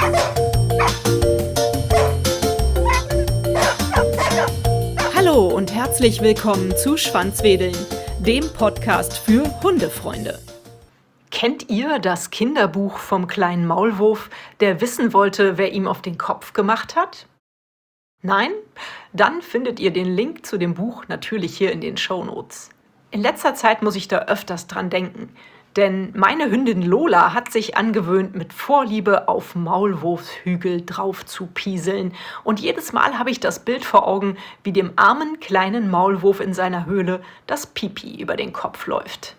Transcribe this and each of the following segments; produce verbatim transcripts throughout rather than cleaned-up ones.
Hallo und herzlich willkommen zu Schwanzwedeln, dem Podcast für Hundefreunde. Kennt ihr das Kinderbuch vom kleinen Maulwurf, der wissen wollte, wer ihm auf den Kopf gemacht hat? Nein? Dann findet ihr den Link zu dem Buch natürlich hier in den Shownotes. In letzter Zeit muss ich da öfters dran denken, denn meine Hündin Lola hat sich angewöhnt, mit Vorliebe auf Maulwurfshügel drauf zu pieseln. Und jedes Mal habe ich das Bild vor Augen, wie dem armen kleinen Maulwurf in seiner Höhle das Pipi über den Kopf läuft.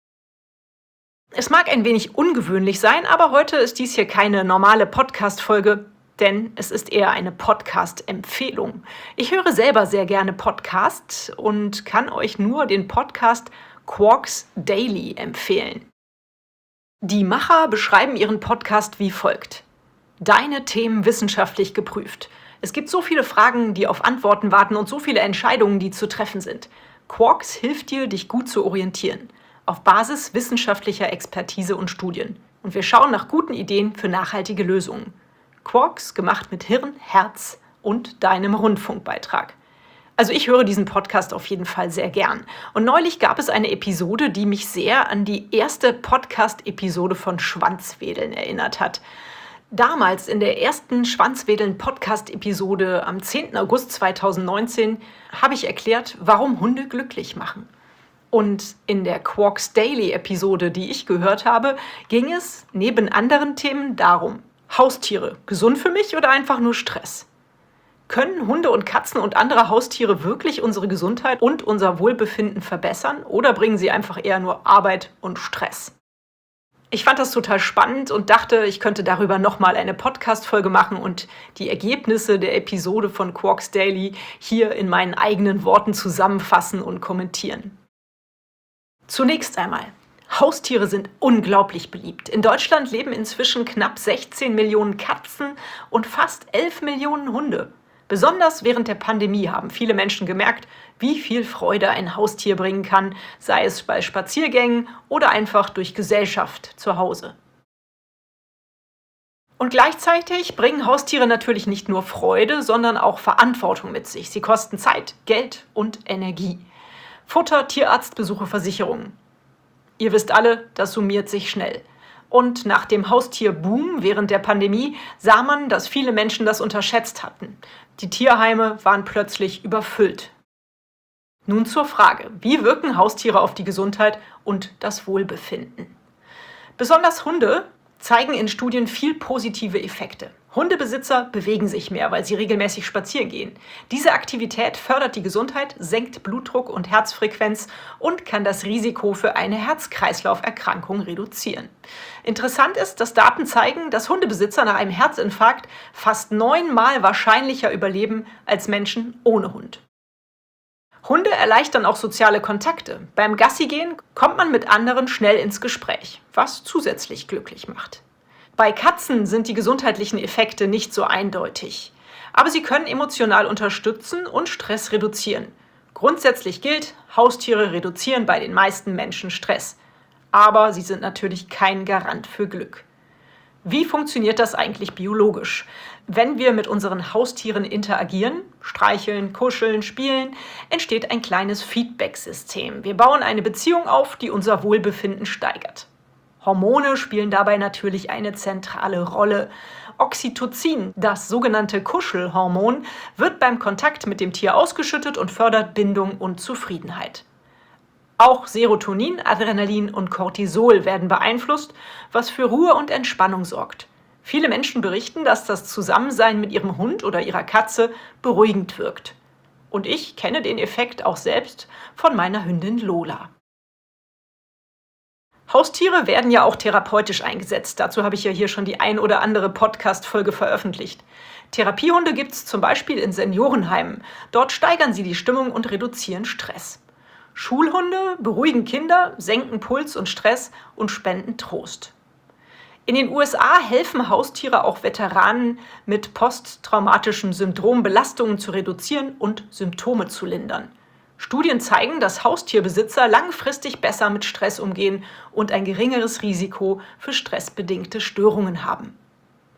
Es mag ein wenig ungewöhnlich sein, aber heute ist dies hier keine normale Podcast-Folge, denn es ist eher eine Podcast-Empfehlung. Ich höre selber sehr gerne Podcasts und kann euch nur den Podcast Quarks Daily empfehlen. Die Macher beschreiben ihren Podcast wie folgt: Deine Themen wissenschaftlich geprüft. Es gibt so viele Fragen, die auf Antworten warten und so viele Entscheidungen, die zu treffen sind. Quarks hilft dir, dich gut zu orientieren, auf Basis wissenschaftlicher Expertise und Studien. Und wir schauen nach guten Ideen für nachhaltige Lösungen. Quarks gemacht mit Hirn, Herz und deinem Rundfunkbeitrag. Also ich höre diesen Podcast auf jeden Fall sehr gern. Und neulich gab es eine Episode, die mich sehr an die erste Podcast-Episode von Schwanzwedeln erinnert hat. Damals in der ersten Schwanzwedeln-Podcast-Episode am zehnten August zweitausendneunzehn habe ich erklärt, warum Hunde glücklich machen. Und in der Quarks Daily-Episode, die ich gehört habe, ging es neben anderen Themen darum: Haustiere, gesund für mich oder einfach nur Stress? Können Hunde und Katzen und andere Haustiere wirklich unsere Gesundheit und unser Wohlbefinden verbessern oder bringen sie einfach eher nur Arbeit und Stress? Ich fand das total spannend und dachte, ich könnte darüber nochmal eine Podcast-Folge machen und die Ergebnisse der Episode von Quarks Daily hier in meinen eigenen Worten zusammenfassen und kommentieren. Zunächst einmal: Haustiere sind unglaublich beliebt. In Deutschland leben inzwischen knapp sechzehn Millionen Katzen und fast elf Millionen Hunde. Besonders während der Pandemie haben viele Menschen gemerkt, wie viel Freude ein Haustier bringen kann, sei es bei Spaziergängen oder einfach durch Gesellschaft zu Hause. Und gleichzeitig bringen Haustiere natürlich nicht nur Freude, sondern auch Verantwortung mit sich. Sie kosten Zeit, Geld und Energie. Futter, Tierarztbesuche, Versicherungen. Ihr wisst alle, das summiert sich schnell. Und nach dem Haustierboom während der Pandemie sah man, dass viele Menschen das unterschätzt hatten. Die Tierheime waren plötzlich überfüllt. Nun zur Frage: Wie wirken Haustiere auf die Gesundheit und das Wohlbefinden? Besonders Hunde zeigen in Studien viel positive Effekte. Hundebesitzer bewegen sich mehr, weil sie regelmäßig spazieren gehen. Diese Aktivität fördert die Gesundheit, senkt Blutdruck und Herzfrequenz und kann das Risiko für eine Herz-Kreislauf-Erkrankung reduzieren. Interessant ist, dass Daten zeigen, dass Hundebesitzer nach einem Herzinfarkt fast neunmal wahrscheinlicher überleben als Menschen ohne Hund. Hunde erleichtern auch soziale Kontakte. Beim Gassigehen kommt man mit anderen schnell ins Gespräch, was zusätzlich glücklich macht. Bei Katzen sind die gesundheitlichen Effekte nicht so eindeutig, aber sie können emotional unterstützen und Stress reduzieren. Grundsätzlich gilt, Haustiere reduzieren bei den meisten Menschen Stress, aber sie sind natürlich kein Garant für Glück. Wie funktioniert das eigentlich biologisch? Wenn wir mit unseren Haustieren interagieren, streicheln, kuscheln, spielen, entsteht ein kleines Feedback-System. Wir bauen eine Beziehung auf, die unser Wohlbefinden steigert. Hormone spielen dabei natürlich eine zentrale Rolle. Oxytocin, das sogenannte Kuschelhormon, wird beim Kontakt mit dem Tier ausgeschüttet und fördert Bindung und Zufriedenheit. Auch Serotonin, Adrenalin und Cortisol werden beeinflusst, was für Ruhe und Entspannung sorgt. Viele Menschen berichten, dass das Zusammensein mit ihrem Hund oder ihrer Katze beruhigend wirkt. Und ich kenne den Effekt auch selbst von meiner Hündin Lola. Haustiere werden ja auch therapeutisch eingesetzt. Dazu habe ich ja hier schon die ein oder andere Podcast-Folge veröffentlicht. Therapiehunde gibt es zum Beispiel in Seniorenheimen. Dort steigern sie die Stimmung und reduzieren Stress. Schulhunde beruhigen Kinder, senken Puls und Stress und spenden Trost. In den U S A helfen Haustiere auch Veteranen mit posttraumatischen Syndrom Belastungen zu reduzieren und Symptome zu lindern. Studien zeigen, dass Haustierbesitzer langfristig besser mit Stress umgehen und ein geringeres Risiko für stressbedingte Störungen haben.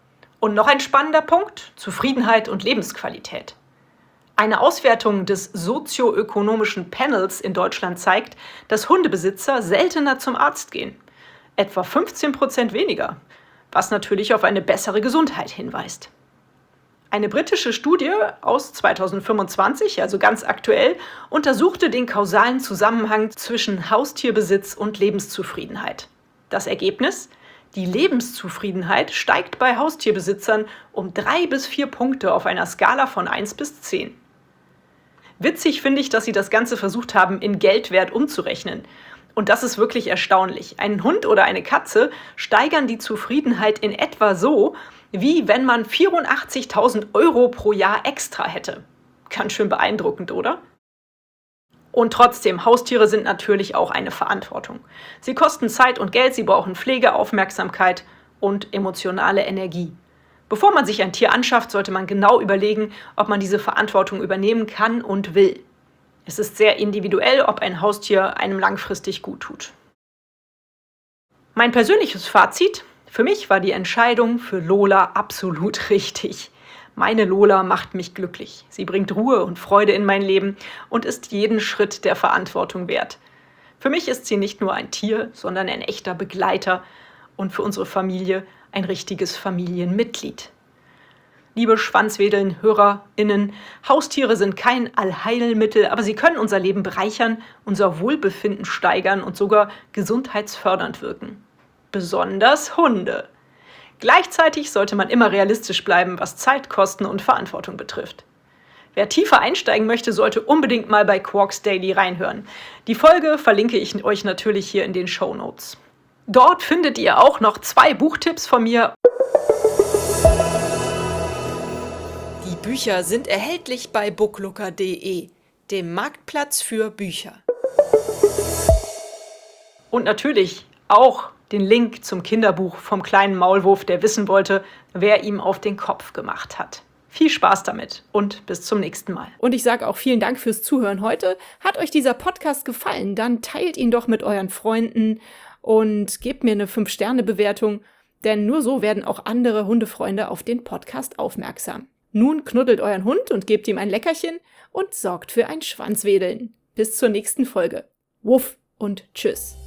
Und noch ein spannender Punkt: Zufriedenheit und Lebensqualität. Eine Auswertung des sozioökonomischen Panels in Deutschland zeigt, dass Hundebesitzer seltener zum Arzt gehen. Etwa fünfzehn Prozent weniger, was natürlich auf eine bessere Gesundheit hinweist. Eine britische Studie aus zweitausendfünfundzwanzig, also ganz aktuell, untersuchte den kausalen Zusammenhang zwischen Haustierbesitz und Lebenszufriedenheit. Das Ergebnis: Die Lebenszufriedenheit steigt bei Haustierbesitzern um drei bis vier Punkte auf einer Skala von eins bis zehn. Witzig finde ich, dass sie das Ganze versucht haben, in Geldwert umzurechnen. Und das ist wirklich erstaunlich. Ein Hund oder eine Katze steigern die Zufriedenheit in etwa so, wie wenn man vierundachtzigtausend Euro pro Jahr extra hätte. Ganz schön beeindruckend, oder? Und trotzdem, Haustiere sind natürlich auch eine Verantwortung. Sie kosten Zeit und Geld, sie brauchen Pflege, Aufmerksamkeit und emotionale Energie. Bevor man sich ein Tier anschafft, sollte man genau überlegen, ob man diese Verantwortung übernehmen kann und will. Es ist sehr individuell, ob ein Haustier einem langfristig gut tut. Mein persönliches Fazit: Für mich war die Entscheidung für Lola absolut richtig. Meine Lola macht mich glücklich. Sie bringt Ruhe und Freude in mein Leben und ist jeden Schritt der Verantwortung wert. Für mich ist sie nicht nur ein Tier, sondern ein echter Begleiter und für unsere Familie ein richtiges Familienmitglied. Liebe Schwanzwedeln-HörerInnen, Haustiere sind kein Allheilmittel, aber sie können unser Leben bereichern, unser Wohlbefinden steigern und sogar gesundheitsfördernd wirken. Besonders Hunde. Gleichzeitig sollte man immer realistisch bleiben, was Zeit, Kosten und Verantwortung betrifft. Wer tiefer einsteigen möchte, sollte unbedingt mal bei Quarks Daily reinhören. Die Folge verlinke ich euch natürlich hier in den Shownotes. Dort findet ihr auch noch zwei Buchtipps von mir. Die Bücher sind erhältlich bei booklooker punkt de, dem Marktplatz für Bücher. Und natürlich auch den Link zum Kinderbuch vom kleinen Maulwurf, der wissen wollte, wer ihm auf den Kopf gemacht hat. Viel Spaß damit und bis zum nächsten Mal. Und ich sage auch vielen Dank fürs Zuhören heute. Hat euch dieser Podcast gefallen, dann teilt ihn doch mit euren Freunden und gebt mir eine fünf Sterne Bewertung, denn nur so werden auch andere Hundefreunde auf den Podcast aufmerksam. Nun knuddelt euren Hund und gebt ihm ein Leckerchen und sorgt für ein Schwanzwedeln. Bis zur nächsten Folge. Wuff und tschüss.